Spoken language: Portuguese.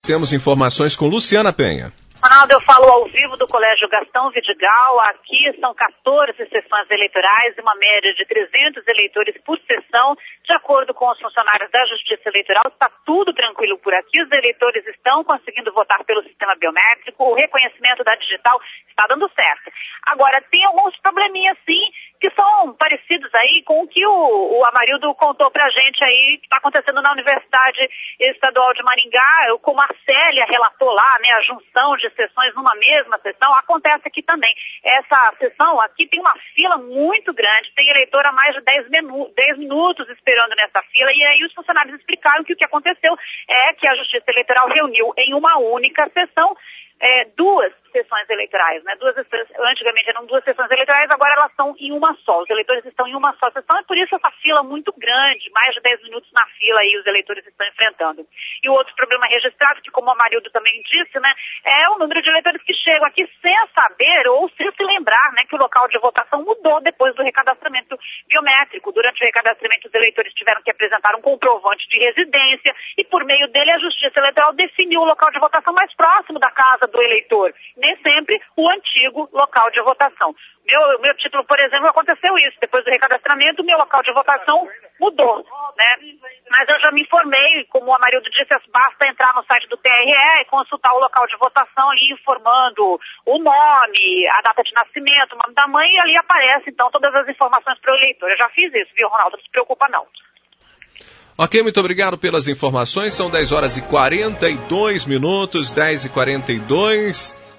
Temos informações com Luciana Penha. Ronaldo, eu falo ao vivo do Colégio Gastão Vidigal. Aqui são 14 sessões eleitorais e uma média de 300 eleitores por sessão. De acordo com os funcionários da Justiça Eleitoral, está tudo tranquilo por aqui. Os eleitores estão conseguindo votar pelo sistema biométrico. O reconhecimento da digital está dando certo. Agora, tem alguns probleminhas, sim, que são parecidos aí com o que o Amarildo contou pra gente aí, que está acontecendo na Universidade Estadual de Maringá, como a Célia relatou lá, né, a junção de sessões numa mesma sessão, acontece aqui também. Essa sessão aqui tem uma fila muito grande, tem eleitor há mais de 10 minutos esperando nessa fila, e aí os funcionários explicaram que o que aconteceu é que a Justiça Eleitoral reuniu em uma única sessão duas sessões eleitorais, né? Antigamente eram duas sessões eleitorais, agora elas estão em uma só. Os eleitores estão em uma só sessão, e por isso essa fila muito grande, mais de 10 minutos na fila aí os eleitores estão enfrentando. E o outro problema registrado, que como o Amarildo também disse, né, é o número de eleitores que chegam aqui sem saber ou sem se lembrar, né, que o local de votação mudou depois do recadastramento biométrico. Durante o recadastramento, os eleitores tiveram que apresentar um comprovante de residência e por meio dele a Justiça Eleitoral definiu o local de votação mais próximo da casa do eleitor. Nem sempre o antigo local de votação. Meu título, por exemplo, aconteceu isso. Depois do recadastramento, o meu local de votação mudou, né? Mas eu já me informei, como o Amarildo disse, basta entrar no site do TRE e consultar o local de votação ali, informando o nome, a data de nascimento, o nome da mãe, e ali aparece, então, todas as informações para o eleitor. Eu já fiz isso, viu, Ronaldo? Não se preocupa, não. Ok, muito obrigado pelas informações. São 10 horas e 42 minutos, 10h42.